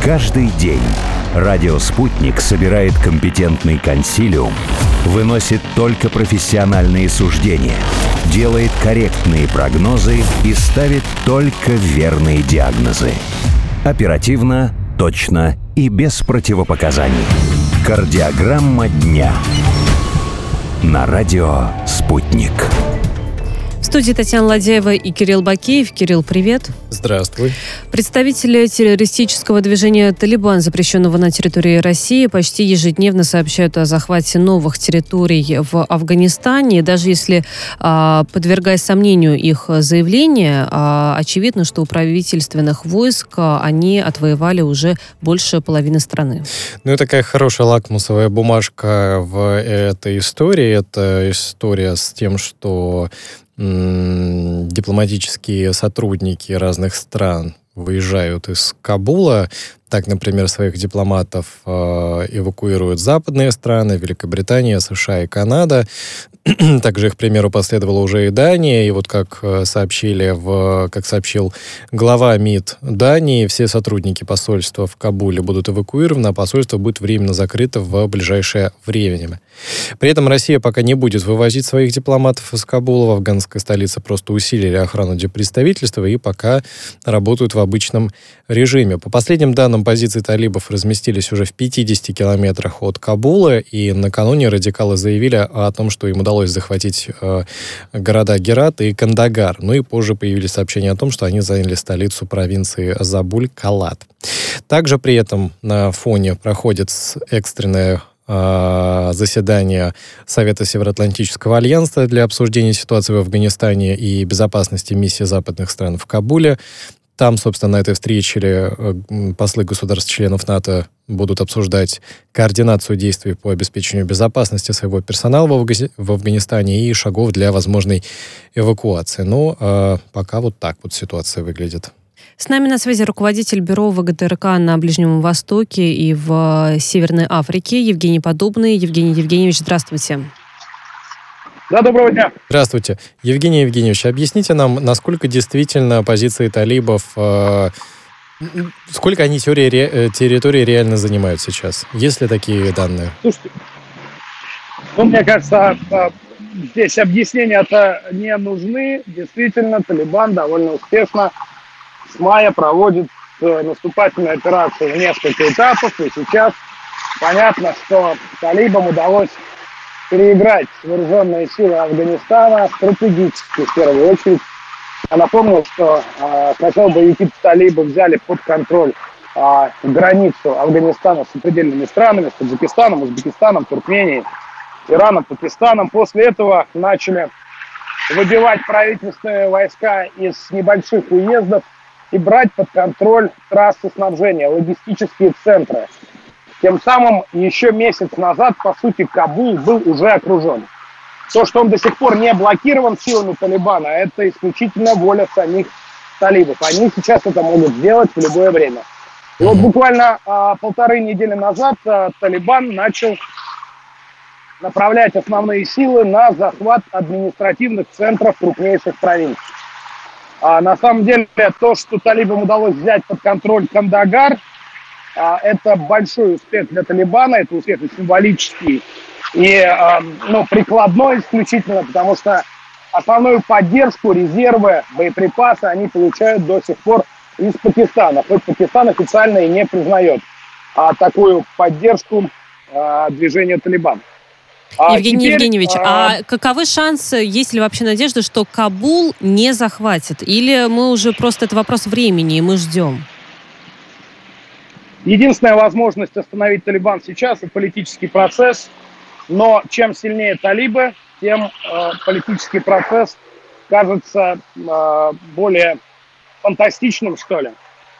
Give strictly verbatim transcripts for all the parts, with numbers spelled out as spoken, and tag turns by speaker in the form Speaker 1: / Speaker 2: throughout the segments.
Speaker 1: Каждый день радио «Спутник» собирает компетентный консилиум, выносит только профессиональные суждения, делает корректные прогнозы и ставит только верные диагнозы. Оперативно, точно и без противопоказаний. Кардиограмма дня. На радио «Спутник».
Speaker 2: В студии Татьяна Ладяева и Кирилл Бакеев. Кирилл, привет.
Speaker 3: Здравствуй.
Speaker 2: Представители террористического движения «Талибан», запрещенного на территории России, почти ежедневно сообщают о захвате новых территорий в Афганистане. Даже если, а, подвергая сомнению их заявления, а, очевидно, что у правительственных войск они отвоевали уже больше половины страны.
Speaker 3: Ну и такая хорошая лакмусовая бумажка в этой истории. Это история с тем, что м- дипломатические сотрудники разных стран выезжают из Кабула. Так, например, своих дипломатов э, эвакуируют западные страны, Великобритания, США и Канада. Также их примеру последовала уже и Дания. И вот как сообщили, в, как сообщил глава МИД Дании, все сотрудники посольства в Кабуле будут эвакуированы, а посольство будет временно закрыто в ближайшее время. При этом Россия пока не будет вывозить своих дипломатов из Кабула. В афганской столице просто усилили охрану представительства и пока работают в обычном режиме. По последним данным, позиции талибов разместились уже в пятидесяти километрах от Кабула, и накануне радикалы заявили о том, что им удалось захватить э, города Герат и Кандагар. Ну и позже появились сообщения о том, что они заняли столицу провинции Забуль-Калат. Также при этом на фоне проходит экстренное заседание Совета Североатлантического альянса для обсуждения ситуации в Афганистане и безопасности миссии западных стран в Кабуле. Там, собственно, на этой встрече послы государств-членов НАТО будут обсуждать координацию действий по обеспечению безопасности своего персонала в Афганистане и шагов для возможной эвакуации. Но э, пока вот так вот ситуация выглядит.
Speaker 2: С нами на связи руководитель бюро ВГТРК на Ближнем Востоке и в Северной Африке Евгений Подобный. Евгений Евгеньевич, здравствуйте.
Speaker 4: Да, доброго дня.
Speaker 3: Здравствуйте. Евгений Евгеньевич, объясните нам, насколько действительно позиции талибов, э, сколько они территории, территории реально занимают сейчас? Есть ли такие данные?
Speaker 4: Слушайте, ну, мне кажется, здесь объяснения-то не нужны. Действительно, Талибан довольно успешно с мая проводит наступательную операцию в несколько этапов, и сейчас понятно, что талибам удалось переиграть вооруженные силы Афганистана стратегически, в первую очередь. Я напомню, что э, сначала боевики талибов взяли под контроль э, границу Афганистана с сопредельными странами, с Таджикистаном, Узбекистаном, Туркменией, Ираном, Пакистаном. После этого начали выбивать правительственные войска из небольших уездов и брать под контроль трассы снабжения, логистические центры. Тем самым еще месяц назад, по сути, Кабул был уже окружен. То, что он до сих пор не блокирован силами Талибана, это исключительно воля самих талибов. Они сейчас это могут сделать в любое время. И вот буквально а, полторы недели назад а, Талибан начал направлять основные силы на захват административных центров крупнейших провинций. А, на самом деле, то, что талибам удалось взять под контроль Кандагар, а, это большой успех для Талибана, это успех символический и а, ну, прикладной исключительно, потому что основную поддержку, резервы, боеприпасы они получают до сих пор из Пакистана. Хоть Пакистан официально и не признает а, такую поддержку а, движения Талибан.
Speaker 2: А Евгений теперь, Евгеньевич, а... а каковы шансы, есть ли вообще надежда, что Кабул не захватит? Или мы уже просто это вопрос времени, и мы ждем?
Speaker 4: Единственная возможность остановить Талибан сейчас – это политический процесс. Но чем сильнее талибы, тем э, политический процесс кажется э, более фантастичным, что ли.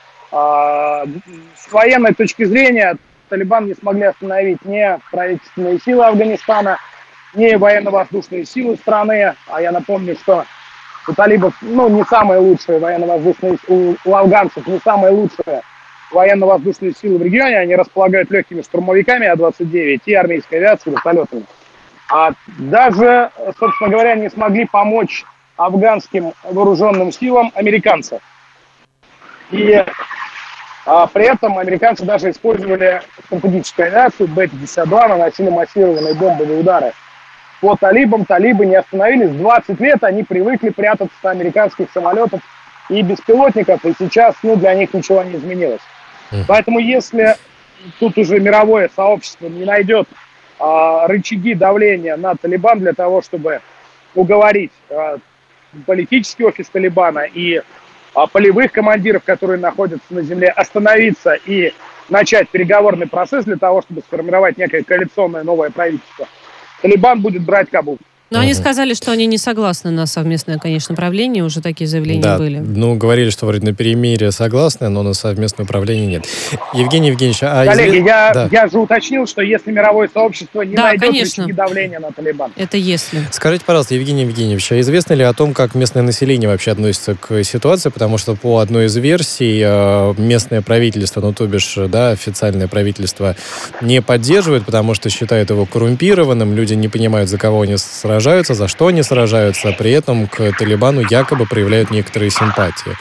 Speaker 4: Э, с военной точки зрения Талибан не смогли остановить ни правительственные силы Афганистана, ни военно-воздушные силы страны. А я напомню, что у талибов, ну, не самые лучшие военно-воздушные, у, у афганцев не самые лучшие военно-воздушные силы в регионе. Они располагают легкими штурмовиками А двадцать девять и армейской авиацией, вертолетами. А даже, собственно говоря, не смогли помочь афганским вооруженным силам американцев. И А при этом американцы даже использовали стратегическую авиацию Бэ пятьдесят два, наносили массированные бомбовые удары по талибам. Талибы не остановились. двадцать лет они привыкли прятаться от американских самолетов и беспилотников, и сейчас ну, для них ничего не изменилось. Поэтому если тут уже мировое сообщество не найдет а, рычаги давления на Талибан для того, чтобы уговорить а, политический офис Талибана и а, полевых командиров, которые находятся на земле, остановиться и начать переговорный процесс для того, чтобы сформировать некое коалиционное новое правительство, Талибан будет брать Кабул.
Speaker 2: Но они сказали, что они не согласны на совместное, конечно, правление. Уже такие заявления
Speaker 3: да,
Speaker 2: были.
Speaker 3: Ну, говорили, что вроде на перемирие согласны, но на совместное управление нет. Евгений Евгеньевич, а...
Speaker 4: Коллеги,
Speaker 3: изве...
Speaker 4: я,
Speaker 3: да.
Speaker 4: я же уточнил, что если мировое сообщество не
Speaker 2: да,
Speaker 4: найдет
Speaker 2: конечно.
Speaker 4: рычаги давления на Талибан.
Speaker 2: Это если.
Speaker 3: Скажите, пожалуйста, Евгений Евгеньевич, а известно ли о том, как местное население вообще относится к ситуации? Потому что по одной из версий местное правительство, ну, то бишь, да, официальное правительство не поддерживает, потому что считает его коррумпированным, люди не понимают, за кого они сражаются, за что они сражаются, а при этом к Талибану якобы проявляют некоторые симпатии.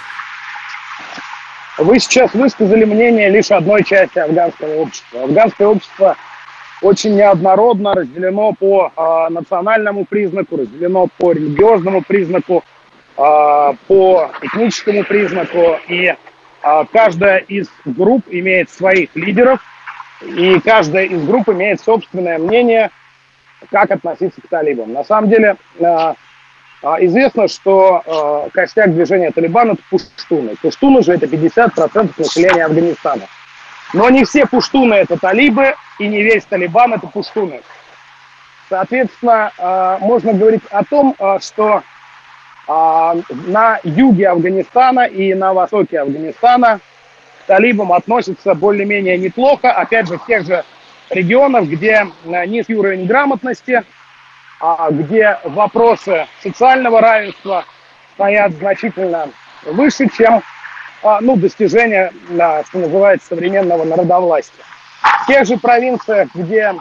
Speaker 4: Вы сейчас высказали мнение лишь одной части афганского общества. Афганское общество очень неоднородно, разделено по э, национальному признаку, разделено по религиозному признаку, э, по этническому признаку. И э, каждая из групп имеет своих лидеров, и каждая из групп имеет собственное мнение, как относиться к талибам. На самом деле э, э, известно, что э, костяк движения Талибана – это пуштуны. Пуштуны же – это пятьдесят процентов населения Афганистана. Но не все пуштуны – это талибы, и не весь Талибан – это пуштуны. Соответственно, э, можно говорить о том, э, что э, на юге Афганистана и на востоке Афганистана к талибам относятся более-менее неплохо. Опять же, в тех же регионов, где низкий уровень грамотности, где вопросы социального равенства стоят значительно выше, чем ну, достижения, что называется, современного народовластия. В тех же провинциях, где,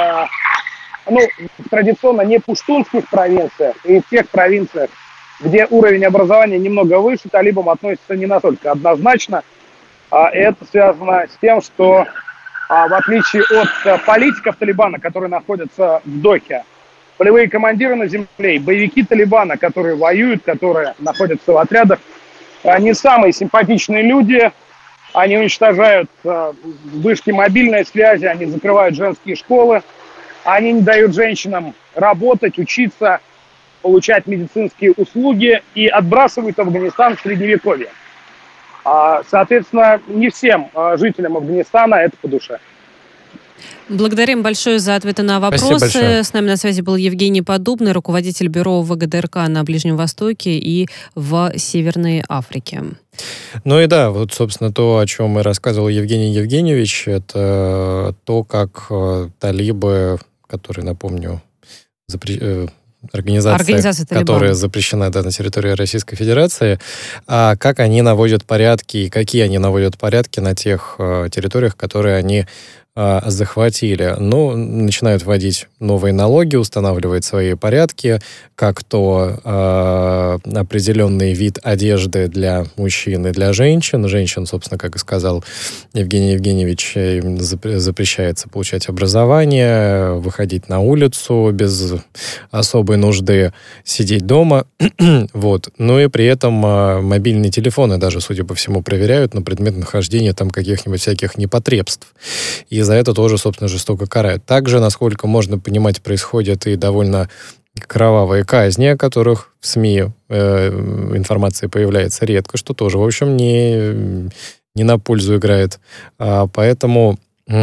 Speaker 4: ну, традиционно не пуштунских провинциях, и в тех провинциях, где уровень образования немного выше, талибам относятся не настолько однозначно. Это связано с тем, что А в отличие от политиков Талибана, которые находятся в Дохе, полевые командиры на земле, боевики Талибана, которые воюют, которые находятся в отрядах, они самые симпатичные люди, они уничтожают вышки мобильной связи, они закрывают женские школы, они не дают женщинам работать, учиться, получать медицинские услуги и отбрасывают Афганистан в средневековье. Соответственно, не всем жителям Афганистана это по душе.
Speaker 2: Благодарим большое за ответы на вопросы. С нами на связи был Евгений Поддубный, руководитель бюро ВГДРК на Ближнем Востоке и в Северной Африке.
Speaker 3: Ну и да, вот, собственно, то, о чем и рассказывал Евгений Евгеньевич, это то, как талибы, которые, напомню, запрещены, Организация, Организация которая запрещена да, на территории Российской Федерации, а как они наводят порядки и какие они наводят порядки на тех э, территориях, которые они э, захватили. Ну, начинают вводить новые налоги, устанавливать свои порядки, как то э, определенный вид одежды для мужчин и для женщин. Женщин, собственно, как и сказал Евгений Евгеньевич, им запрещается получать образование, выходить на улицу без особой нужды, сидеть дома. Вот. Ну и при этом а, мобильные телефоны даже, судя по всему, проверяют на предмет нахождения там каких-нибудь всяких непотребств. И за это тоже, собственно, жестоко карают. Также, насколько можно понимать, происходят и довольно кровавые казни, о которых в СМИ э, информация появляется редко, что тоже, в общем, не, не на пользу играет. А, поэтому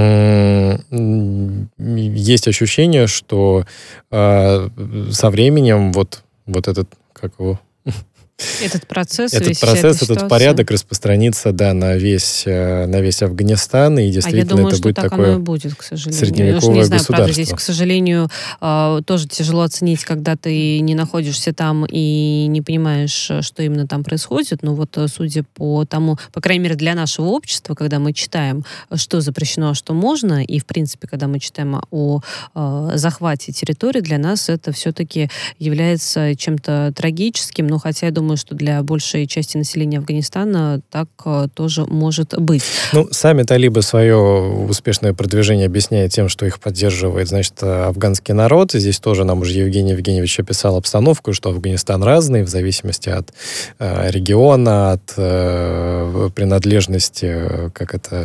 Speaker 3: есть ощущение, что э, со временем вот, вот этот, как его...
Speaker 2: Этот процесс,
Speaker 3: этот, процесс, этот порядок распространится, да, на весь, на весь Афганистан, и действительно а я думаю, это
Speaker 2: что
Speaker 3: будет
Speaker 2: так
Speaker 3: такое
Speaker 2: оно и будет, к сожалению.
Speaker 3: Средневековое
Speaker 2: не знаю,
Speaker 3: государство.
Speaker 2: Правда, здесь, к сожалению, тоже тяжело оценить, когда ты не находишься там и не понимаешь, что именно там происходит. Но вот судя по тому, по крайней мере, для нашего общества, когда мы читаем, что запрещено, а что можно, и, в принципе, когда мы читаем о захвате территории, для нас это все-таки является чем-то трагическим. Но хотя, я думаю, думаю, что для большей части населения Афганистана так тоже может быть.
Speaker 3: Ну, сами талибы свое успешное продвижение объясняют тем, что их поддерживает, значит, афганский народ. Здесь тоже нам уже Евгений Евгеньевич описал обстановку, что Афганистан разный в зависимости от э, региона, от э, принадлежности, как это,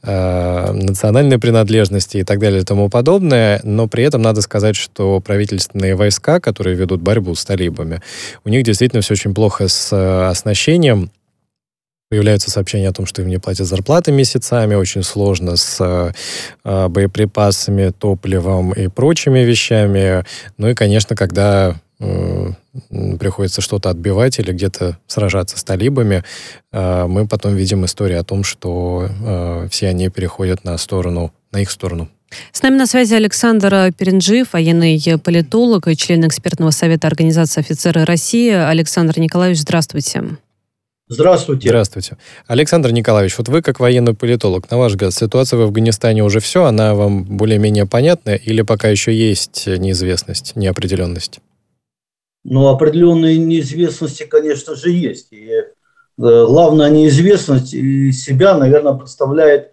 Speaker 3: э, национальной принадлежности и так далее и тому подобное. Но при этом надо сказать, что правительственные войска, которые ведут борьбу с талибами, у них действительно все очень плохо с э, оснащением. Появляются сообщения о том, что им не платят зарплаты месяцами, очень сложно с э, боеприпасами, топливом и прочими вещами. Ну и, конечно, когда э, приходится что-то отбивать или где-то сражаться с талибами, э, мы потом видим историю о том, что э, все они переходят на сторону, на их сторону.
Speaker 2: С нами на связи Александр Перенджиев, военный политолог и член экспертного совета Организации офицеры России. Александр Николаевич, здравствуйте.
Speaker 5: Здравствуйте.
Speaker 3: Здравствуйте. Александр Николаевич, вот вы как военный политолог, на ваш взгляд, ситуация в Афганистане уже все, она вам более-менее понятна или пока еще есть неизвестность, неопределенность?
Speaker 5: Ну, определенные неизвестности, конечно же, есть. И э, главная неизвестность из себя, наверное, представляет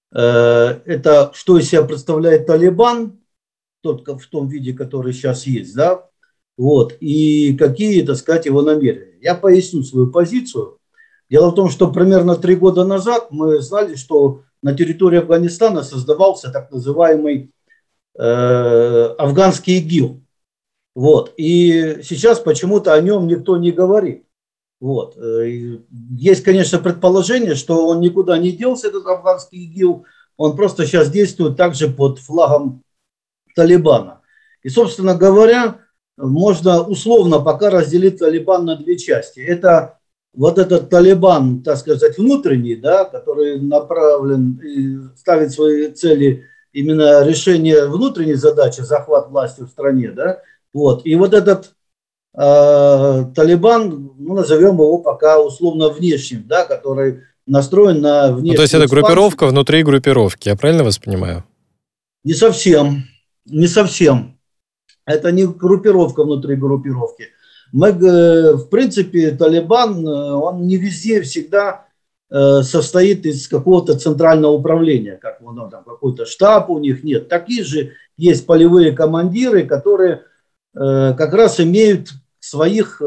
Speaker 5: э, это, что из себя представляет Талибан, тот, в том виде, который сейчас есть, да, вот, и какие, так сказать, его намерения. Я поясню свою позицию. Дело в том, что примерно три года назад мы знали, что на территории Афганистана создавался так называемый э, афганский ИГИЛ. Вот. И сейчас почему-то о нем никто не говорит. Вот. Есть, конечно, предположение, что он никуда не делся, этот афганский ИГИЛ. Он просто сейчас действует также под флагом Талибана. И, собственно говоря, можно условно пока разделить Талибан на две части. Это вот этот Талибан, так сказать, внутренний, да, который направлен и ставит свои цели именно решение внутренней задачи, захват власти в стране, да, вот. И вот этот э, Талибан, ну, назовем его пока условно внешним, да, который настроен на внешнюю.
Speaker 3: Ну, то есть это группировка внутри группировки, я правильно вас понимаю?
Speaker 5: Не совсем, не совсем. Это не группировка внутри группировки. Мы, в принципе, Талибан, он не везде всегда состоит из какого-то центрального управления, как ну, там какой-то штаб у них нет. Такие же есть полевые командиры, которые как раз имеют своих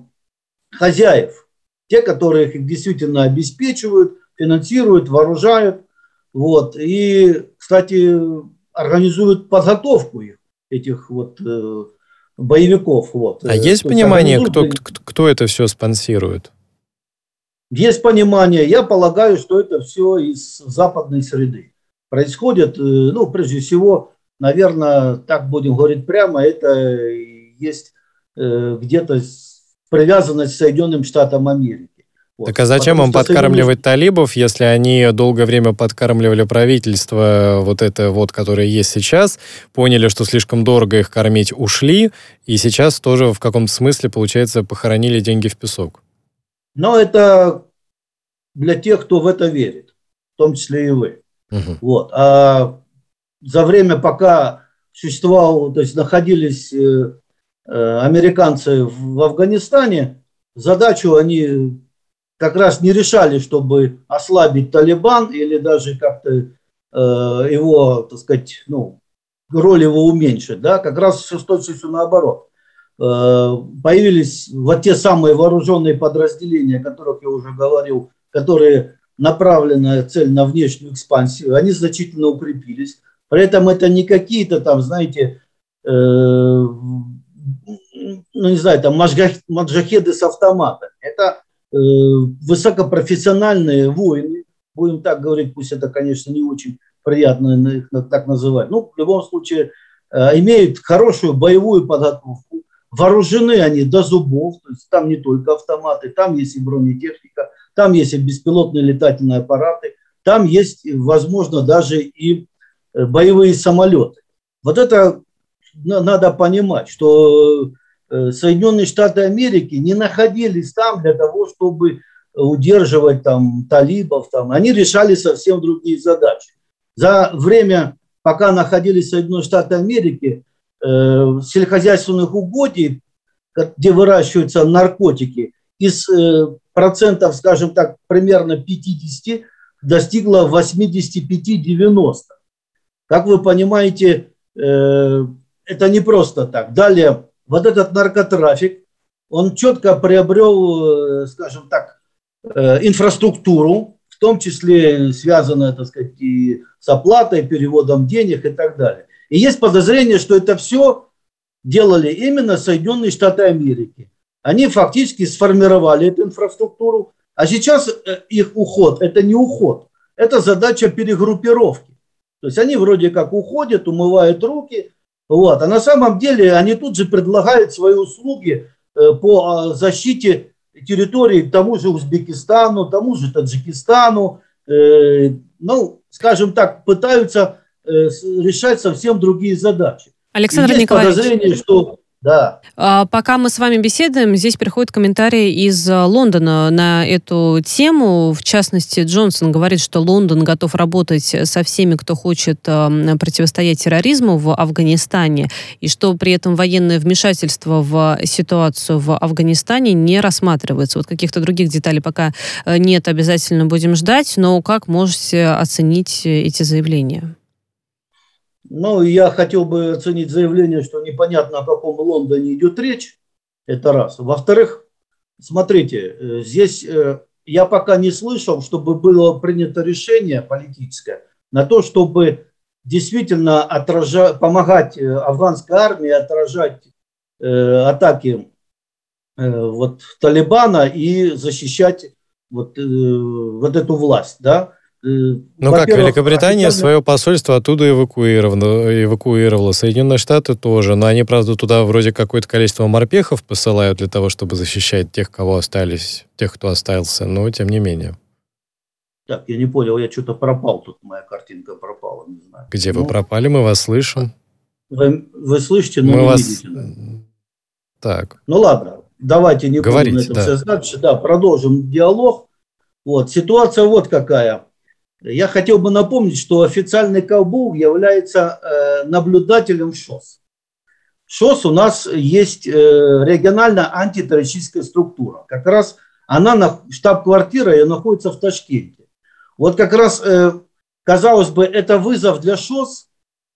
Speaker 5: хозяев, те, которые их действительно обеспечивают, финансируют, вооружают, вот, и, кстати, организуют подготовку их, этих вот боевиков. Вот.
Speaker 3: А есть понимание, кто, кто, кто это все спонсирует?
Speaker 5: Есть понимание. Я полагаю, что это все из западной среды. Происходит, ну, прежде всего, наверное, так будем говорить прямо, это есть э, где-то привязанность к Соединенным Штатам Америки. Вот.
Speaker 3: Так а зачем им подкармливать Соединенные... талибов, если они долгое время подкармливали правительство, вот это вот, которое есть сейчас, поняли, что слишком дорого их кормить, ушли, и сейчас тоже в каком-то смысле, получается, похоронили деньги в песок?
Speaker 5: Но это для тех, кто в это верит, в том числе и вы. Угу. Вот. А за время, пока существовал, то есть находились э, э, американцы в Афганистане, задачу они как раз не решали, чтобы ослабить Талибан или даже как-то э, его, так сказать, ну, роль его уменьшить. Да? Как раз все с точностью наоборот. Э, появились вот те самые вооруженные подразделения, о которых я уже говорил, которые направлены цель на внешнюю экспансию, они значительно укрепились. При этом это не какие-то там, знаете, э, ну не знаю, там маджахеды с автоматами. Это высокопрофессиональные воины, будем так говорить, пусть это, конечно, не очень приятно их так называть, но в любом случае имеют хорошую боевую подготовку, вооружены они до зубов, то есть там не только автоматы, там есть и бронетехника, там есть и беспилотные летательные аппараты, там есть, возможно, даже и боевые самолеты. Вот это надо понимать, что Соединенные Штаты Америки не находились там для того, чтобы удерживать там талибов. Там. Они решали совсем другие задачи. За время, пока находились Соединенные Штаты Америки, э, сельскохозяйственных угодий, где выращиваются наркотики, из э, процентов, скажем так, примерно пятьдесят достигла восемьдесят пять - девяносто. Как вы понимаете, э, это не просто так. Далее, вот этот наркотрафик, он четко приобрел, э, скажем так, э, инфраструктуру, в том числе связанную, так сказать, и с оплатой, переводом денег и так далее. И есть подозрение, что это все делали именно Соединенные Штаты Америки. Они фактически сформировали эту инфраструктуру, а сейчас их уход – это не уход, это задача перегруппировки. То есть они вроде как уходят, умывают руки, вот, а на самом деле они тут же предлагают свои услуги по защите территории тому же Узбекистану, тому же Таджикистану, э, ну, скажем так, пытаются э, решать совсем другие задачи.
Speaker 2: Александр
Speaker 5: есть
Speaker 2: Николаевич,
Speaker 5: подозрение, что... Да.
Speaker 2: Пока мы с вами беседуем, здесь приходит комментарий из Лондона на эту тему. В частности, Джонсон говорит, что Лондон готов работать со всеми, кто хочет противостоять терроризму в Афганистане, и что при этом военное вмешательство в ситуацию в Афганистане не рассматривается. Вот каких-то других деталей пока нет, обязательно будем ждать, но как можете оценить эти заявления?
Speaker 5: Ну, я хотел бы оценить заявление, что непонятно, о каком Лондоне идет речь. Это раз. Во-вторых, смотрите, здесь я пока не слышал, чтобы было принято решение политическое на то, чтобы действительно отражать, помогать афганской армии отражать э, атаки э, вот, Талибана и защищать вот, э, вот эту власть, да.
Speaker 3: Ну как, Великобритания официально... свое посольство оттуда эвакуировало, эвакуировала, Соединенные Штаты тоже, но они, правда, туда вроде какое-то количество морпехов посылают для того, чтобы защищать тех, кого остались, тех, кто остался, но тем не менее.
Speaker 5: Так, я не понял, я что-то пропал, тут моя картинка пропала, не знаю.
Speaker 3: Где
Speaker 5: ну,
Speaker 3: вы пропали, мы вас слышим.
Speaker 5: Вы, вы слышите, но
Speaker 3: мы
Speaker 5: не
Speaker 3: вас...
Speaker 5: видите. Да?
Speaker 3: Так.
Speaker 5: Ну ладно, давайте не
Speaker 3: Говорите,
Speaker 5: будем на
Speaker 3: да.
Speaker 5: это все дальше, да, продолжим диалог. Вот, ситуация вот какая. Я хотел бы напомнить, что официальный Кабул является э, наблюдателем ШОС. ШОС у нас есть э, региональная антитеррористическая структура. Как раз она, на, штаб-квартира ее находится в Ташкенте. Вот как раз, э, казалось бы, это вызов для ШОС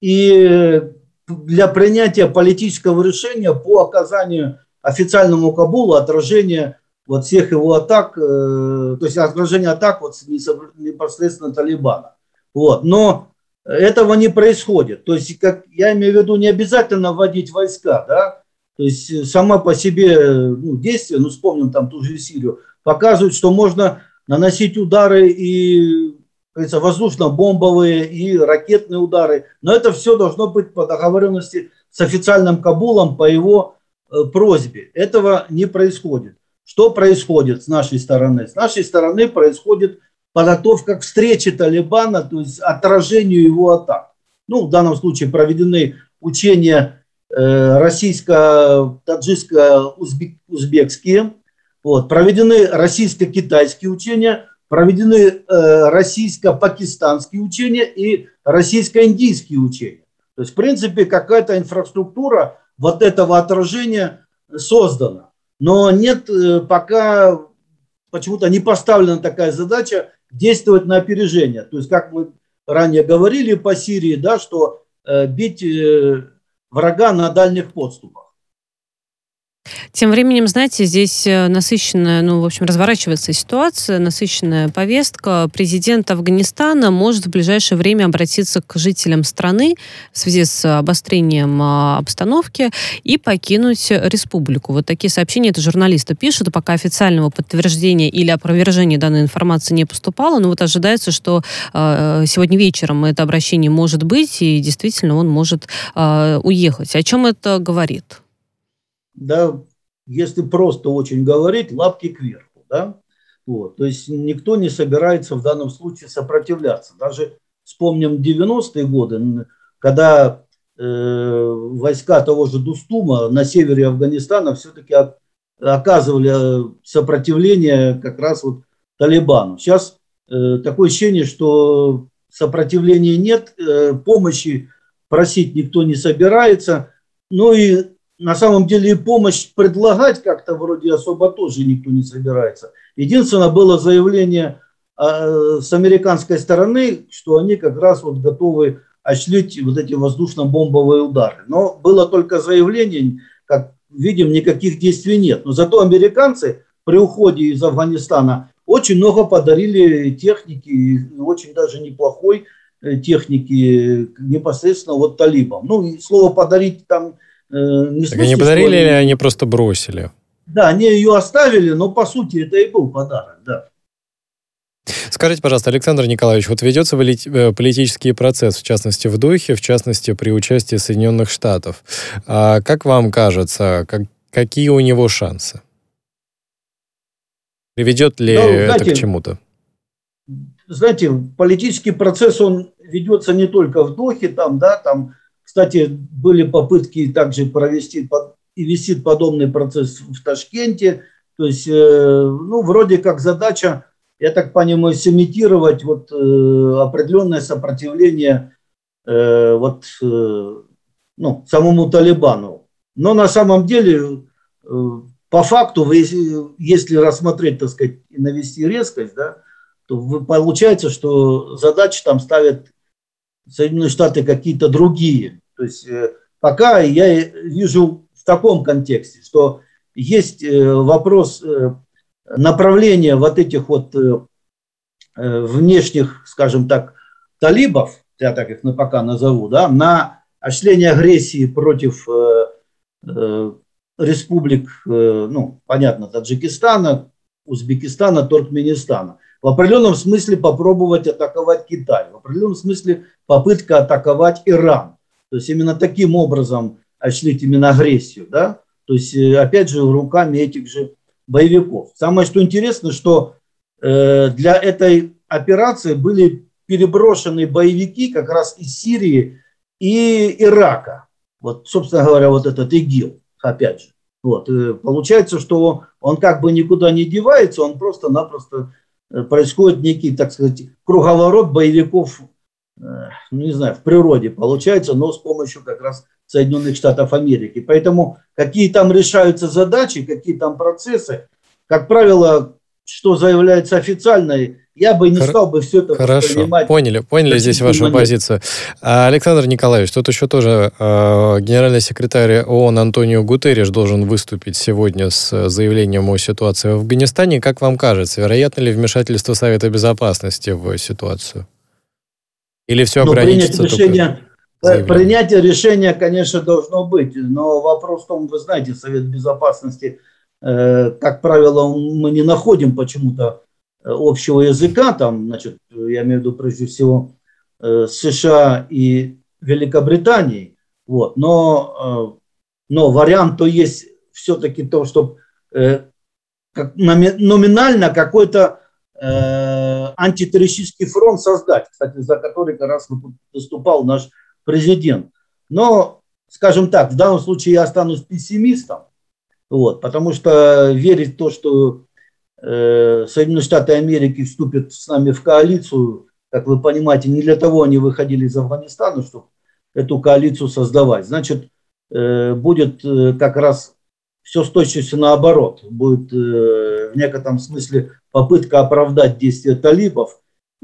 Speaker 5: и для принятия политического решения по оказанию официальному Кабулу отражения вот всех его атак, э, то есть отражение атак вот непосредственно Талибана. Вот. Но этого не происходит. То есть, как я имею в виду, не обязательно вводить войска, да. То есть сама по себе ну, действие, ну вспомним там ту же Сирию, показывает, что можно наносить удары и, говорится, воздушно-бомбовые, и ракетные удары. Но это все должно быть по договоренности с официальным Кабулом по его э, просьбе. Этого не происходит. Что происходит с нашей стороны? С нашей стороны происходит подготовка к встрече Талибана, то есть отражению его атак. Ну, в данном случае проведены учения э, российско-таджикско-узбекские, вот, проведены российско-китайские учения, проведены э, российско-пакистанские учения и российско-индийские учения. То есть, в принципе, какая-то инфраструктура вот этого отражения создана. Но нет пока почему-то не поставлена такая задача действовать на опережение. То есть, как мы ранее говорили по Сирии, да, что э, бить э, врага на дальних подступах.
Speaker 2: Тем временем, знаете, здесь насыщенная, ну, в общем, разворачивается ситуация, насыщенная повестка. Президент Афганистана может в ближайшее время обратиться к жителям страны в связи с обострением обстановки и покинуть республику. Вот такие сообщения это журналисты пишут, пока официального подтверждения или опровержения данной информации не поступало, но вот ожидается, что э, сегодня вечером это обращение может быть, и действительно он может э, уехать. О чем это говорит?
Speaker 5: Да, если просто очень говорить, лапки кверху, да, вот, то есть никто не собирается в данном случае сопротивляться. Даже вспомним девяностые годы, когда э, войска того же Дустума на севере Афганистана все-таки оказывали сопротивление как раз вот Талибану. Сейчас э, такое ощущение, что сопротивления нет, э, помощи просить никто не собирается, ну и на самом деле и помощь предлагать как-то вроде особо тоже никто не собирается. Единственное, было заявление э, с американской стороны, что они как раз вот готовы осуществить вот эти воздушно-бомбовые удары. Но было только заявление, как видим, никаких действий нет. Но зато американцы при уходе из Афганистана очень много подарили техники, очень даже неплохой техники непосредственно вот талибам. Ну, и слово «подарить» там э, не
Speaker 3: так они подарили или они просто бросили?
Speaker 5: Да, они ее оставили, но по сути это и был подарок, да.
Speaker 3: Скажите, пожалуйста, Александр Николаевич, вот ведется политический процесс, в частности в Дохе, в частности при участии Соединенных Штатов. А как вам кажется, как, какие у него шансы? Приведет ли ну, знаете, это к чему-то?
Speaker 5: Знаете, политический процесс, он ведется не только в Дохе, там, да, там, кстати, были попытки также провести и вести подобный процесс в Ташкенте, то есть, э, ну, вроде как задача, я так понимаю, сымитировать вот э, определенное сопротивление э, вот, э, ну, самому Талибану. Но на самом деле, э, по факту, если, если рассмотреть, так сказать, и навести резкость, да, то получается, что задачи там ставят Соединенные Штаты какие-то другие. То есть э, пока я вижу в таком контексте, что есть э, вопрос э, направления вот этих вот э, внешних, скажем так, талибов, я так их пока назову, да, на осуществление агрессии против э, э, республик, э, ну, понятно, Таджикистана, Узбекистана, Туркменистана. В определенном смысле попробовать атаковать Китай, в определенном смысле попытка атаковать Иран. То есть именно таким образом осуществить именно агрессию, да, то есть опять же руками этих же боевиков. Самое что интересно, что э, для этой операции были переброшены боевики как раз из Сирии и Ирака. Вот, собственно говоря, вот этот ИГИЛ, опять же. Вот, э, получается, что он как бы никуда не девается, он просто-напросто э, происходит некий, так сказать, круговорот боевиков, э, ну не знаю, в природе получается, но с помощью как раз Соединенных Штатов Америки. Поэтому какие там решаются задачи, какие там процессы, как правило, что заявляется официально, я бы не стал бы все это
Speaker 3: воспринимать. Хорошо, поняли, поняли здесь вашу момент. позицию. Александр Николаевич, тут еще тоже э, генеральный секретарь ООН Антонио Гутерриш должен выступить сегодня с заявлением о ситуации в Афганистане. Как вам кажется, вероятно ли вмешательство Совета Безопасности в ситуацию? Или все
Speaker 5: но
Speaker 3: ограничится
Speaker 5: принять решение, принятие решения, конечно, должно быть, но вопрос в том, вы знаете, Совет Безопасности, э, как правило, мы не находим почему-то общего языка, там, значит, я имею в виду прежде всего э, США и Великобритании, вот, но, э, но вариант то есть все-таки то, чтобы э, как, номинально какой-то э, антитеррористический фронт создать, кстати, за который как раз выступал наш президент. Но, скажем так, в данном случае я останусь пессимистом, вот, потому что верить в то, что Соединенные Штаты Америки вступят с нами в коалицию, как вы понимаете, не для того они выходили из Афганистана, чтобы эту коалицию создавать. Значит, будет как раз все с точностью наоборот. Будет в некотором смысле попытка оправдать действия талибов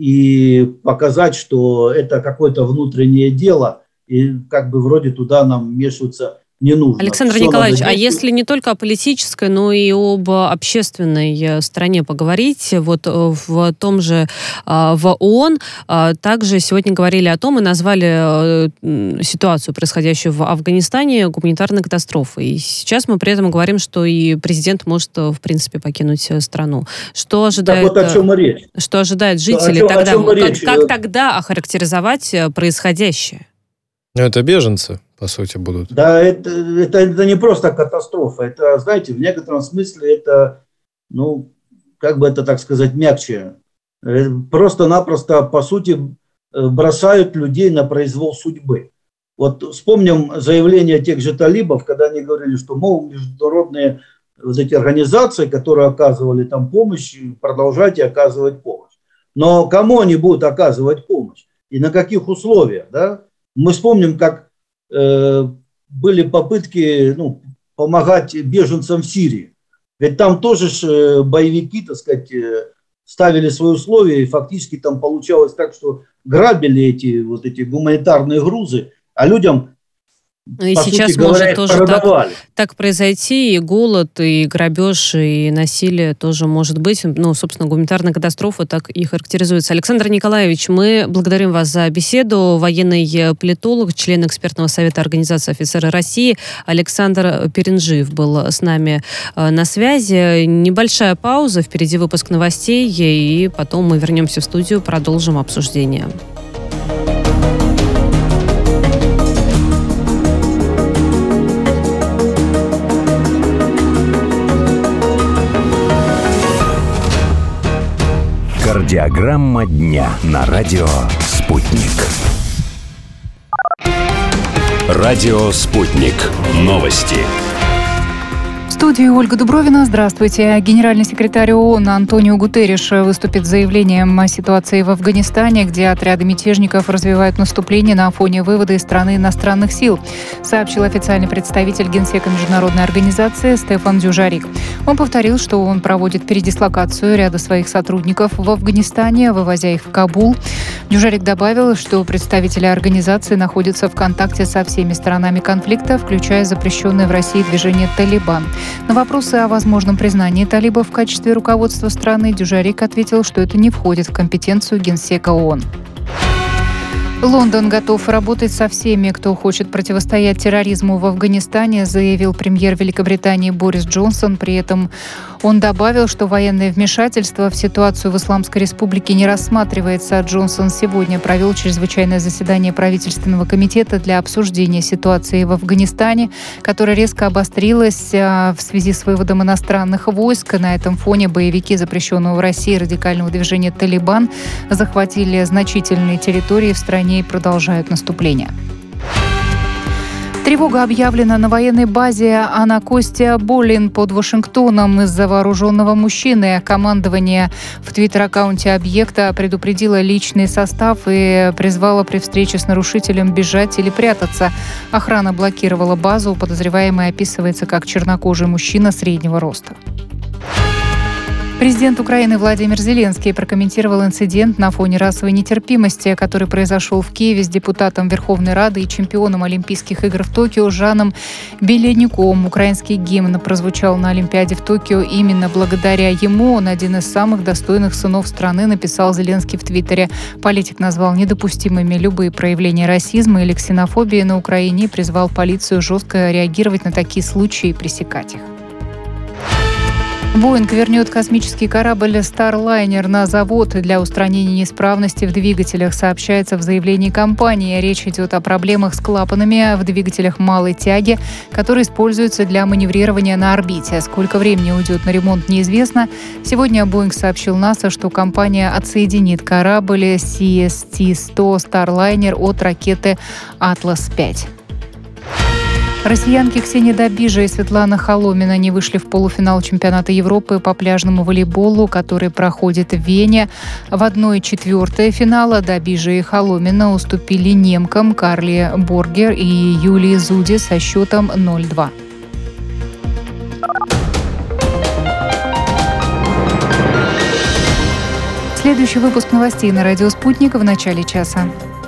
Speaker 5: и показать, что это какое-то внутреннее дело, и как бы вроде туда нам вмешиваться не нужно.
Speaker 2: Александр Все Николаевич, а если не только о политической, но и об общественной стороне поговорить, вот в том же, в ООН также сегодня говорили о том и назвали ситуацию, происходящую в Афганистане, гуманитарной катастрофой. И сейчас мы при этом говорим, что и президент может, в принципе, покинуть страну. Что ожидает,
Speaker 5: так вот о чем и речь.
Speaker 2: Что ожидает жителей
Speaker 5: о чем,
Speaker 2: тогда?
Speaker 5: О чем
Speaker 2: как,
Speaker 5: речь?
Speaker 2: как тогда охарактеризовать происходящее?
Speaker 3: Ну, это беженцы, по сути, будут.
Speaker 5: Да, это, это, это не просто катастрофа. Это, знаете, в некотором смысле это, ну, как бы это так сказать, мягче. Просто-напросто, по сути, бросают людей на произвол судьбы. Вот вспомним заявление тех же талибов, когда они говорили, что, мол, международные вот эти организации, которые оказывали там помощь, продолжайте оказывать помощь. Но кому они будут оказывать помощь? И на каких условиях, да? Мы вспомним, как э, были попытки, ну, помогать беженцам в Сирии. Ведь там тоже ж боевики, так сказать, ставили свои условия, и фактически там получалось так, что грабили эти вот эти гуманитарные грузы, а людям,
Speaker 2: и
Speaker 5: по
Speaker 2: сейчас
Speaker 5: сути говоря,
Speaker 2: может тоже
Speaker 5: продавали.
Speaker 2: Так, так произойти, и голод, и грабеж, и насилие тоже может быть. Ну, собственно, гуманитарная катастрофа так и характеризуется. Александр Николаевич, мы благодарим вас за беседу. Военный политолог, член экспертного совета Организации офицеры России Александр Перенжиев был с нами на связи. Небольшая пауза, впереди выпуск новостей, и потом мы вернемся в студию, продолжим обсуждение.
Speaker 1: Кардиограмма дня на радио «Спутник». Радио «Спутник». Новости.
Speaker 6: В студии Ольга Дубровина. Здравствуйте. Генеральный секретарь ООН Антонио Гутерриш выступит с заявлением о ситуации в Афганистане, где отряды мятежников развивают наступление на фоне вывода из страны иностранных сил, сообщил официальный представитель Генсека международной организации Стефан Дюжарик. Он повторил, что он проводит передислокацию ряда своих сотрудников в Афганистане, вывозя их в Кабул. Дюжарик добавил, что представители организации находятся в контакте со всеми сторонами конфликта, включая запрещенное в России движение «Талибан». На вопросы о возможном признании талибов в качестве руководства страны Дюжарик ответил, что это не входит в компетенцию Генсека ООН. Лондон готов работать со всеми, кто хочет противостоять терроризму в Афганистане, заявил премьер Великобритании Борис Джонсон. При этом он добавил, что военное вмешательство в ситуацию в Исламской Республике не рассматривается. Джонсон сегодня провел чрезвычайное заседание правительственного комитета для обсуждения ситуации в Афганистане, которая резко обострилась в связи с выводом иностранных войск. На этом фоне боевики запрещенного в России радикального движения «Талибан» захватили значительные территории в стране и продолжают наступление. Тревога объявлена на военной базе Анакостия-Болин под Вашингтоном из-за вооруженного мужчины. Командование в твиттер-аккаунте объекта предупредило личный состав и призвало при встрече с нарушителем бежать или прятаться. Охрана блокировала базу. Подозреваемый описывается как чернокожий мужчина среднего роста. Президент Украины Владимир Зеленский прокомментировал инцидент на фоне расовой нетерпимости, который произошел в Киеве с депутатом Верховной Рады и чемпионом Олимпийских игр в Токио Жаном Беленюком. Украинский гимн прозвучал на Олимпиаде в Токио именно благодаря ему. Он один из самых достойных сынов страны, написал Зеленский в Твиттере. Политик назвал недопустимыми любые проявления расизма или ксенофобии на Украине и призвал полицию жестко реагировать на такие случаи и пресекать их. Боинг вернет космический корабль Starliner на завод для устранения неисправности в двигателях, сообщается в заявлении компании. Речь идет о проблемах с клапанами в двигателях малой тяги, которые используются для маневрирования на орбите. Сколько времени уйдет на ремонт, неизвестно. Сегодня Боинг сообщил НАСА, что компания отсоединит корабль си эс ти сто Starliner от ракеты Атлас пять. Россиянки Ксения Добижа и Светлана Холомина не вышли в полуфинал чемпионата Европы по пляжному волейболу, который проходит в Вене. В одной четвертой финала Добижа и Холомина уступили немкам Карли Боргер и Юлии Зуди со счетом ноль-два. Следующий выпуск новостей на радио «Спутник» в начале часа.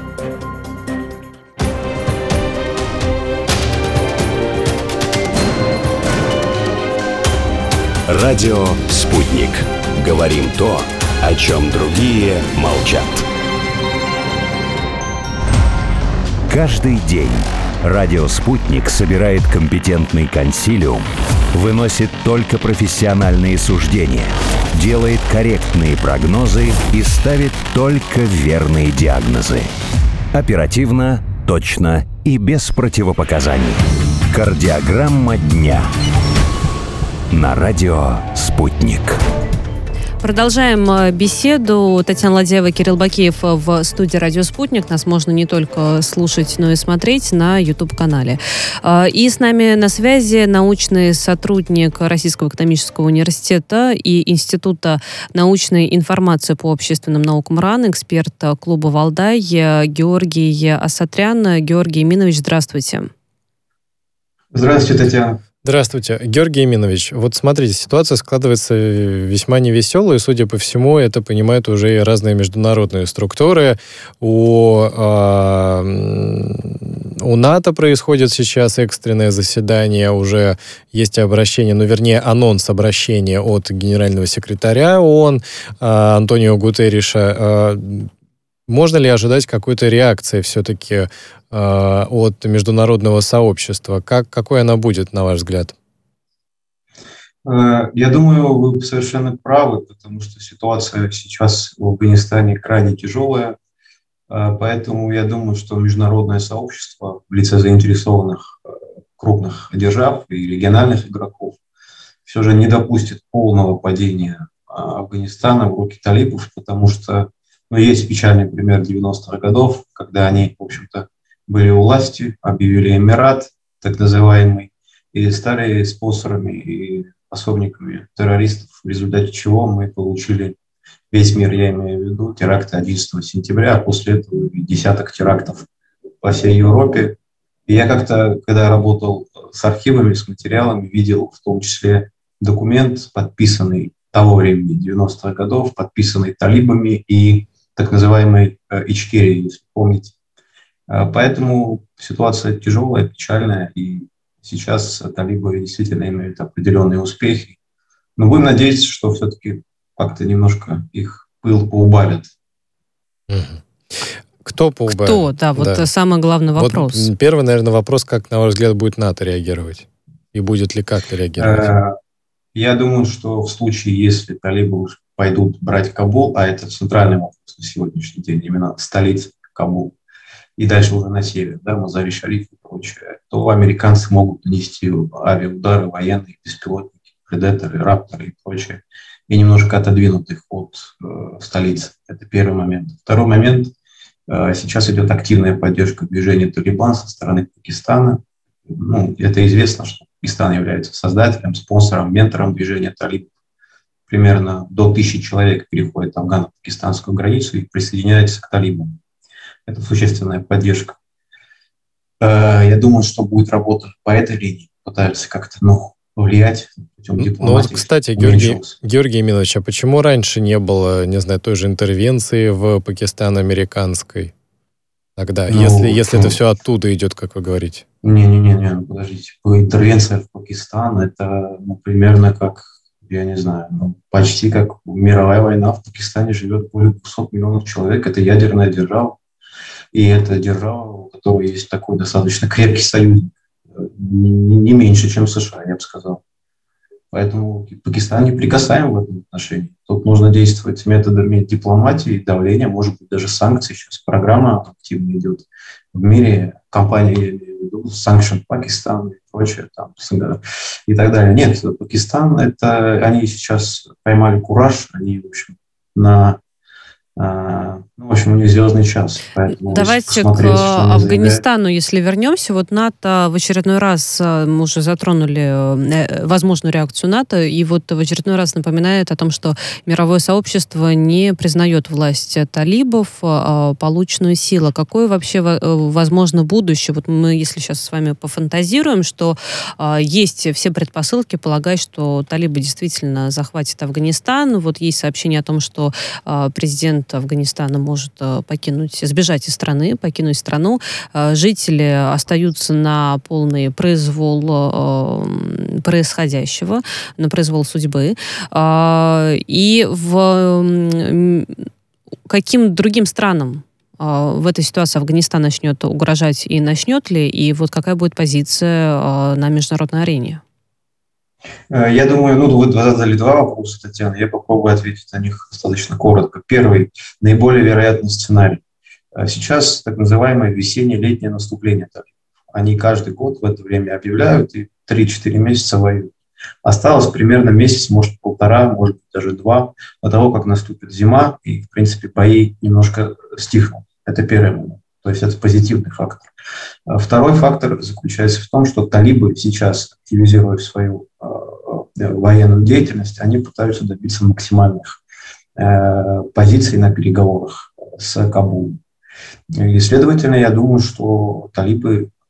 Speaker 1: Радио «Спутник». Говорим то, о чем другие молчат. Каждый день радио «Спутник» собирает компетентный консилиум, выносит только профессиональные суждения, делает корректные прогнозы и ставит только верные диагнозы. Оперативно, точно и без противопоказаний. Кардиограмма дня. На радио «Спутник».
Speaker 2: Продолжаем беседу. Татьяна Ладеева, Кирилл Бакеев в студии «Радио Спутник». Нас можно не только слушать, но и смотреть на YouTube-канале. И с нами на связи научный сотрудник Российского экономического университета и Института научной информации по общественным наукам РАН, эксперт клуба «Валдай» Георгий Асатрян. Георгий Еминович, здравствуйте.
Speaker 7: Здравствуйте, Татьяна.
Speaker 3: Здравствуйте. Георгий Еминович, вот смотрите, ситуация складывается весьма невеселая, и, судя по всему, это понимают уже и разные международные структуры. У, э, у НАТО происходит сейчас экстренное заседание, уже есть обращение, ну, вернее, анонс обращения от генерального секретаря ООН э, Антонио Гутерриша. Э, можно ли ожидать какой-то реакции все-таки э, от международного сообщества? Как, какой она будет, на ваш взгляд?
Speaker 7: Я думаю, вы совершенно правы, потому что ситуация сейчас в Афганистане крайне тяжелая. Поэтому я думаю, что международное сообщество в лице заинтересованных крупных держав и региональных игроков все же не допустит полного падения Афганистана в руки талибов, потому что ну, есть печальный пример девяностых годов, когда они, в общем-то, были у власти, объявили Эмират, так называемый, и стали спонсорами и пособниками террористов, в результате чего мы получили весь мир, я имею в виду, теракты одиннадцатого сентября, а после этого десяток терактов по всей Европе. И я как-то, когда работал с архивами, с материалами, видел в том числе документ, подписанный того времени, девяностых годов, подписанный талибами и так называемой Ичкерией, если помните. Поэтому ситуация тяжелая, печальная, и сейчас талибы действительно имеют определенные успехи. Но будем надеяться, что все-таки как-то немножко их пыл поубавит.
Speaker 3: Кто поубавит?
Speaker 2: Кто, да, вот да. Самый главный вопрос.
Speaker 3: Вот первый, наверное, вопрос, как, на ваш взгляд, будет НАТО реагировать? И будет ли как-то реагировать?
Speaker 7: Я думаю, что в случае, если талибы пойдут брать Кабул, а это центральный вопрос на сегодняшний день, именно столица Кабул, и дальше уже на север, да, Мазари-Шариф и прочее, то американцы могут нанести авиаудары, военные, беспилотники, предаторы, рапторы и прочее, и немножко отодвинут их от э, столицы. Это первый момент. Второй момент. Э, сейчас идет активная поддержка движения «Талибан» со стороны Пакистана. Ну, это известно, что Пакистан является создателем, спонсором, ментором движения «Талибан». Примерно до тысячи человек переходит афгано-пакистанскую границу и присоединяется к талибам. Это существенная поддержка. Я думаю, что будет работа по этой линии. Пытаются как-то ну, влиять путем дипломатии.
Speaker 3: Ну вот, кстати, Георгий, Георгий Еминович, а почему раньше не было, не знаю, той же интервенции в Пакистан американской? Тогда, ну, если, если это все оттуда идет, как вы говорите.
Speaker 7: Не-не-не, подождите. Интервенция в Пакистан, это ну, примерно как... Я не знаю, ну, почти как мировая война. В Пакистане живет более двухсот миллионов человек. Это ядерная держава. И это держава, у которой есть такой достаточно крепкий союзник. Не, не меньше, чем США, я бы сказал. Поэтому Пакистан неприкасаем в этом отношении. Тут нужно действовать методами дипломатии, давления, может быть, даже санкций. Сейчас программа активно идет в мире. Компания, я имею в виду, Sanction Pakistan и прочее, там, и так далее. Нет, Пакистан, это они сейчас поймали кураж, они, в общем, на... Ну, в общем, у них звездный час.
Speaker 2: Давайте к Афганистану, если вернемся. Вот НАТО в очередной раз, мы уже затронули возможную реакцию НАТО, и вот в очередной раз напоминает о том, что мировое сообщество не признает власть талибов, полученную силу. Какое вообще возможно будущее? Вот мы, если сейчас с вами пофантазируем, что есть все предпосылки полагать, что талибы действительно захватят Афганистан. Вот есть сообщение о том, что президент Афганистана может покинуть, сбежать из страны, покинуть страну. Жители остаются на полный произвол происходящего, на произвол судьбы. И в каким другим странам в этой ситуации Афганистан начнет угрожать и начнет ли? И вот какая будет позиция на международной арене?
Speaker 7: Я думаю, ну, вы задали два вопроса, Татьяна, я попробую ответить на них достаточно коротко. Первый, наиболее вероятный сценарий. Сейчас так называемое весенне-летнее наступление. Они каждый год в это время объявляют и три-четыре месяца воюют. Осталось примерно месяц, может, полтора, может быть, даже два, до того, как наступит зима, и, в принципе, бои немножко стихнут. Это первый момент. То есть это позитивный фактор. Второй фактор заключается в том, что талибы сейчас, активизируя свою э, военную деятельность, они пытаются добиться максимальных э, позиций на переговорах с Кабулом. И, следовательно, я думаю, что талибы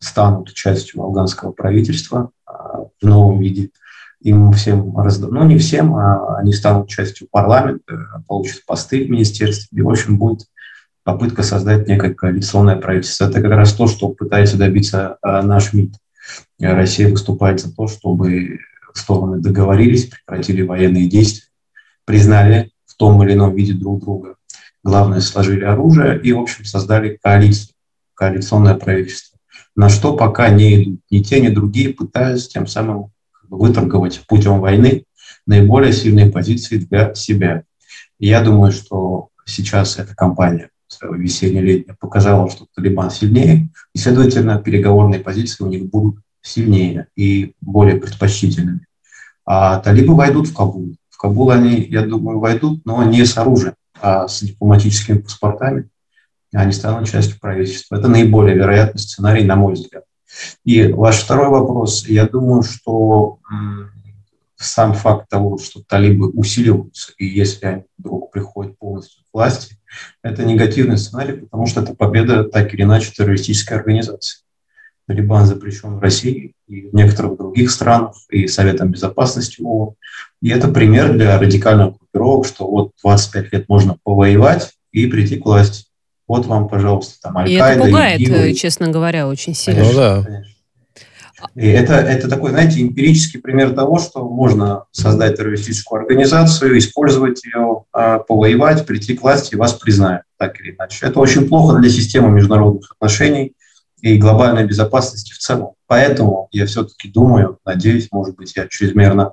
Speaker 7: станут частью афганского правительства в новом виде. Им всем раздадут, ну не всем, а они станут частью парламента, получат посты в министерстве. И, в общем, будет попытка создать некое коалиционное правительство. Это как раз то, что пытается добиться наш МИД. Россия выступает за то, чтобы стороны договорились, прекратили военные действия, признали в том или ином виде друг друга. Главное, сложили оружие и, в общем, создали коалицию, коалиционное правительство. На что пока не идут ни те, ни другие, пытаясь тем самым выторговать путем войны наиболее сильные позиции для себя. И я думаю, что сейчас эта кампания весенне-летняя показала, что Талибан сильнее, и, следовательно, переговорные позиции у них будут сильнее и более предпочтительными. А талибы войдут в Кабул. В Кабул они, я думаю, войдут, но не с оружием, а с дипломатическими паспортами. Они станут частью правительства. Это наиболее вероятный сценарий, на мой взгляд. И ваш второй вопрос. Я думаю, что м, сам факт того, что талибы усиливаются, и если они вдруг приходят полностью к власти, это негативный сценарий, потому что это победа так или иначе террористической организации. Талибан запрещен в России и в некоторых других странах, и Советом Безопасности ООН. И это пример для радикальных группировок, что вот двадцать пять лет можно повоевать и прийти к власти. Вот вам, пожалуйста, там Аль-Каида.
Speaker 2: И это пугает,
Speaker 7: и,
Speaker 2: честно говоря, очень сильно.
Speaker 3: Конечно, ну, да.
Speaker 7: Конечно. И это, это такой, знаете, эмпирический пример того, что можно создать террористическую организацию, использовать ее, повоевать, прийти к власти, и вас признают, так или иначе. Это очень плохо для системы международных отношений и глобальной безопасности в целом. Поэтому я все-таки думаю, надеюсь, может быть, я чрезмерно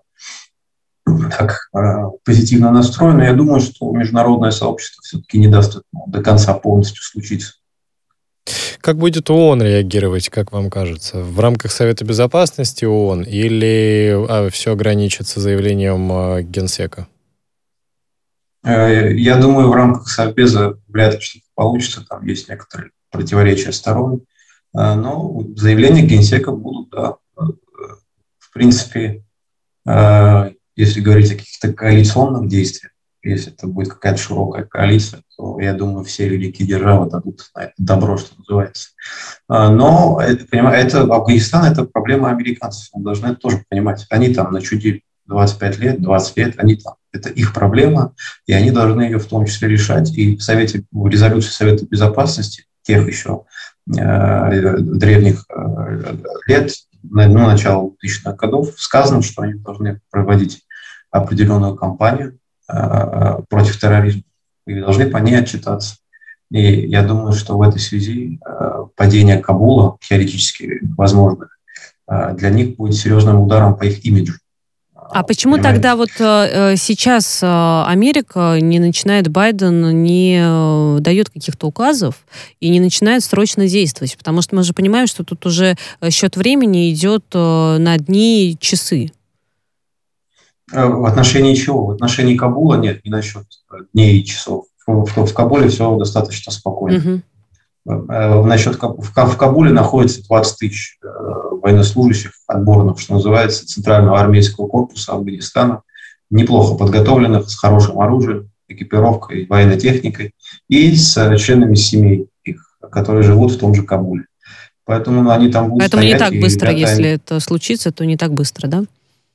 Speaker 7: так э, позитивно настроен, но я думаю, что международное сообщество все-таки не даст этому до конца полностью случиться.
Speaker 3: Как будет ООН реагировать, как вам кажется? В рамках Совета Безопасности ООН или а, все ограничится заявлением э, Генсека?
Speaker 7: Э, я думаю, в рамках Совбеза вряд ли что-то получится. Там есть некоторые противоречия сторон. Э, но заявления Генсека будут, да. Э, в принципе, э, если говорить о каких-то коалиционных действиях, если это будет какая-то широкая коалиция, то, я думаю, все великие державы дадут на это добро, что называется. Но это, это, Афганистан – это проблема американцев. Мы должны это тоже понимать. Они там начудили двадцать пять лет, двадцать лет, они там. Это их проблема, и они должны ее в том числе решать. И в, Совете, в резолюции Совета Безопасности тех еще э, древних э, лет, ну, начала двухтысячных годов, сказано, что они должны проводить определенную кампанию против терроризма и должны по ней отчитаться. И я думаю, что в этой связи падение Кабула, теоретически возможно, для них будет серьезным ударом по их имиджу.
Speaker 2: А почему
Speaker 7: Понимаете?
Speaker 2: тогда вот э, сейчас э, Америка не начинает, Байден не э, дает каких-то указов и не начинает срочно действовать? Потому что мы же понимаем, что тут уже счет времени идет э, на дни, часы.
Speaker 7: В отношении чего? В отношении Кабула нет, не насчет дней и часов. В, в, в Кабуле все достаточно спокойно. Uh-huh. Насчет, в, в Кабуле находится двадцать тысяч э, военнослужащих, отборных, что называется, Центрального армейского корпуса Афганистана, неплохо подготовленных, с хорошим оружием, экипировкой, военной техникой и с членами семей их, которые живут в том же Кабуле. Поэтому они там будут
Speaker 2: Поэтому
Speaker 7: стоять.
Speaker 2: не так быстро,
Speaker 7: ребята,
Speaker 2: если это случится, то не так быстро, да?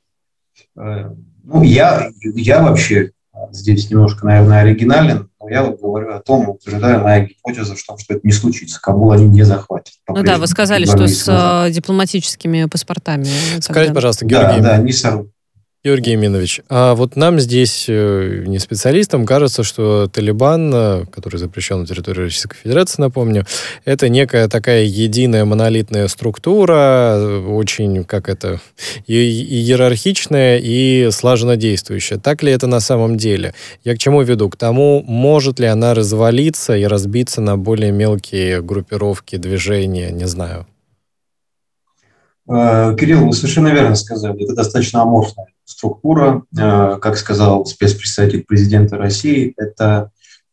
Speaker 7: Ну, я, я вообще здесь немножко, наверное, оригинален, но я вот говорю о том, утверждаю моя гипотеза, что, что это не случится. Кабул они не захватят.
Speaker 2: Ну да, вы сказали, что с назад. дипломатическими паспортами.
Speaker 3: Скажите,
Speaker 2: тогда...
Speaker 3: пожалуйста, Георгий.
Speaker 7: Да, да, не сорвут.
Speaker 3: Георгий Еминович, а вот нам здесь, не специалистам, кажется, что Талибан, который запрещен на территории Российской Федерации, напомню, это некая такая единая монолитная структура, очень, как это, и иерархичная, и слаженно действующая. Так ли это на самом деле? Я к чему веду? К тому, может ли она развалиться и разбиться на более мелкие группировки, движения, не знаю.
Speaker 7: Кирилл, вы совершенно верно сказали. Это достаточно аморфная структура. Как сказал спецпредставитель президента России, это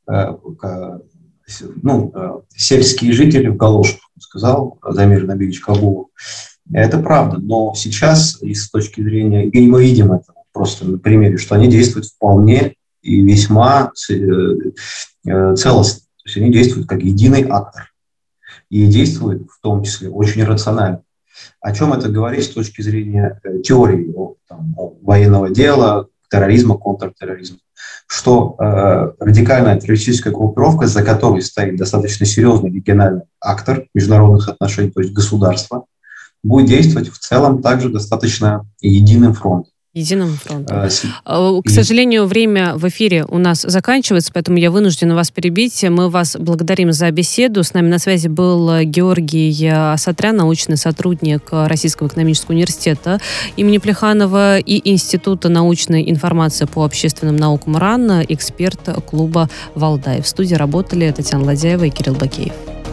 Speaker 7: ну, сельские жители в галошах, сказал Замир Набиевич Кабулов. Это правда, но сейчас, и с точки зрения, и мы видим это просто на примере, что они действуют вполне и весьма целостно. То есть они действуют как единый актор. и действует в том числе очень рационально. О чем это говорит с точки зрения э, теории там, военного дела, терроризма, контртерроризма? Что э, радикальная террористическая группировка, за которой стоит достаточно серьезный региональный актор международных отношений, то есть государство, будет действовать в целом также достаточно единым фронтом.
Speaker 2: Единым фронтом. А, К сожалению, время в эфире у нас заканчивается, поэтому я вынуждена вас перебить. Мы вас благодарим за беседу. С нами на связи был Георгий Асатрян, научный сотрудник Российского экономического университета имени Плеханова и Института научной информации по общественным наукам РАН, эксперт клуба «Валдай». В студии работали Татьяна Ладяева и Кирилл Бакеев.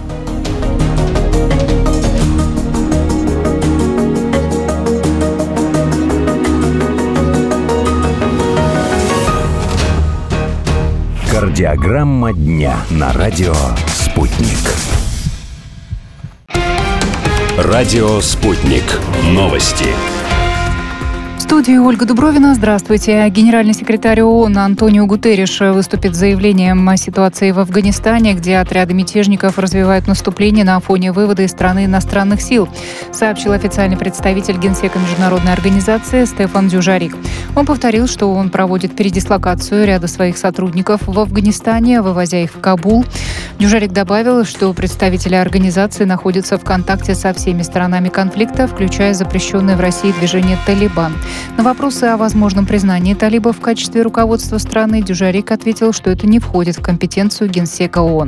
Speaker 1: Кардиограмма дня на радио «Спутник». Радио «Спутник». Новости.
Speaker 6: В студии Ольга Дубровина. Здравствуйте. Генеральный секретарь ООН Антонио Гутерриш выступит с заявлением о ситуации в Афганистане, где отряды мятежников развивают наступление на фоне вывода из страны иностранных сил, сообщил официальный представитель Генсека международной организации Стефан Дюжарик. Он повторил, что он проводит передислокацию ряда своих сотрудников в Афганистане, вывозя их в Кабул. Дюжарик добавил, что представители организации находятся в контакте со всеми сторонами конфликта, включая запрещенное в России движение «Талибан». На вопросы о возможном признании талибов в качестве руководства страны Дюжарик ответил, что это не входит в компетенцию Генсека ООН.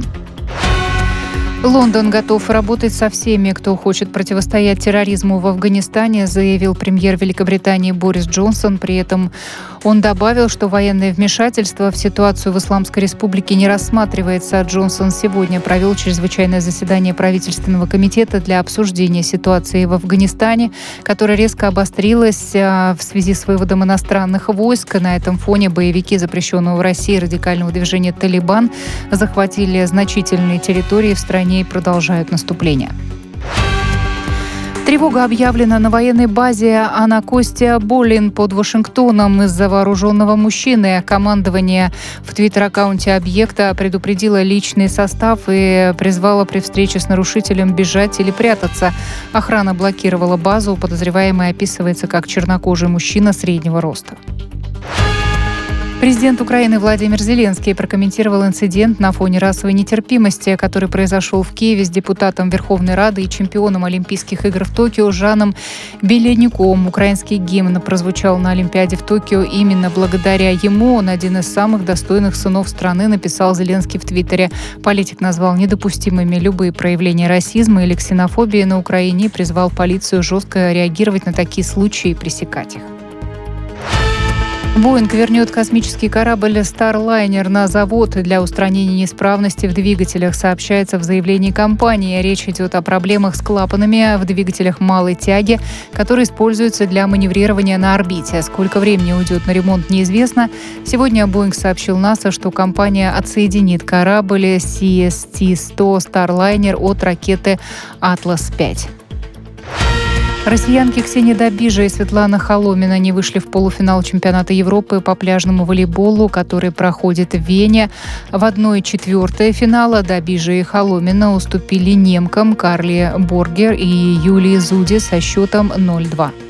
Speaker 6: Лондон готов работать со всеми, кто хочет противостоять терроризму в Афганистане, заявил премьер Великобритании Борис Джонсон. При этом он добавил, что военное вмешательство в ситуацию в Исламской Республике не рассматривается. Джонсон сегодня провел чрезвычайное заседание правительственного комитета для обсуждения ситуации в Афганистане, которая резко обострилась в связи с выводом иностранных войск. На этом фоне боевики запрещенного в России радикального движения «Талибан» захватили значительные территории в стране и продолжают наступление. Тревога объявлена на военной базе Анакостия-Болин под Вашингтоном из-за вооруженного мужчины. Командование в твиттер-аккаунте объекта предупредило личный состав и призвало при встрече с нарушителем бежать или прятаться. Охрана блокировала базу. Подозреваемый описывается как чернокожий мужчина среднего роста. Президент Украины Владимир Зеленский прокомментировал инцидент на фоне расовой нетерпимости, который произошел в Киеве с депутатом Верховной Рады и чемпионом Олимпийских игр в Токио Жаном Беленюком. Украинский гимн прозвучал на Олимпиаде в Токио именно благодаря ему. Он один из самых достойных сынов страны, написал Зеленский в Твиттере. Политик назвал недопустимыми любые проявления расизма или ксенофобии на Украине и призвал полицию жестко реагировать на такие случаи и пресекать их. Боинг вернет космический корабль Starliner на завод для устранения неисправности в двигателях, сообщается в заявлении компании. Речь идет о проблемах с клапанами в двигателях малой тяги, которые используются для маневрирования на орбите. Сколько времени уйдет на ремонт, неизвестно. Сегодня Боинг сообщил НАСА, что компания отсоединит корабль си эс ти сто Starliner от ракеты Атлас пять. Россиянки Ксения Добижа и Светлана Холомина не вышли в полуфинал чемпионата Европы по пляжному волейболу, который проходит в Вене. В одной четвертой финала Добижа и Холомина уступили немкам Карли Боргер и Юлии Зуди со счетом ноль два.